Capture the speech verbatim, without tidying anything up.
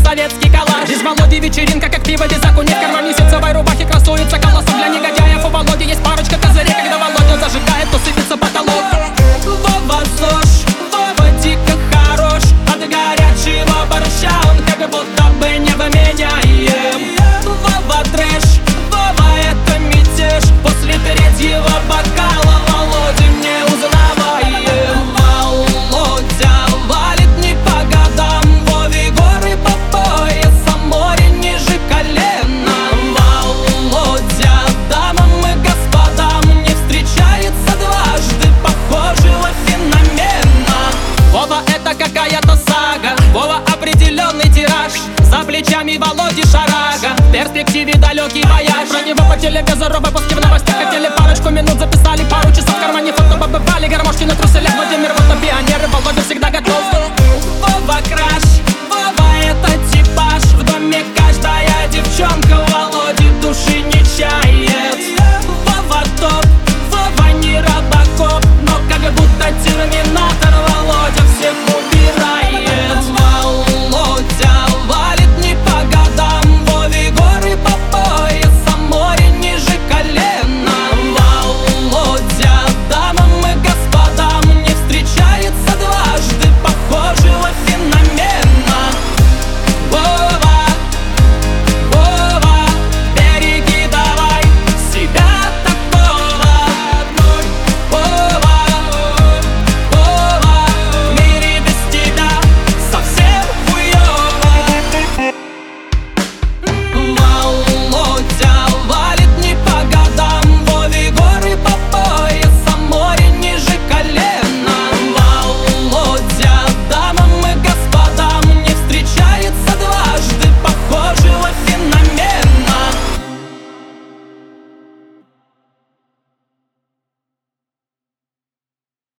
советский коллаж. Без Володи вечеринка, как пиво без окуни. В кармане ситцевой рубахи красуется колосок для негодяев. У Володи есть парочка козырей. Когда Володя зажигает, то сыпется потолок. Вова ЗОЖ, Вова дико хорош. От горячего борща он как будто бы невменяем. Вова трэш, Вова это мятеж. После третьего бокала Володя не узнаваем. Володя валит не по годам, Вове горы по пояс, а море ниже колена. Володя дамам и господам не встречается дважды похожего феномена. Вова это какая-то сага, Вова определенный тираж. За плечами Володи шарага, в перспективе далекий вояж. Про него по телевизору вы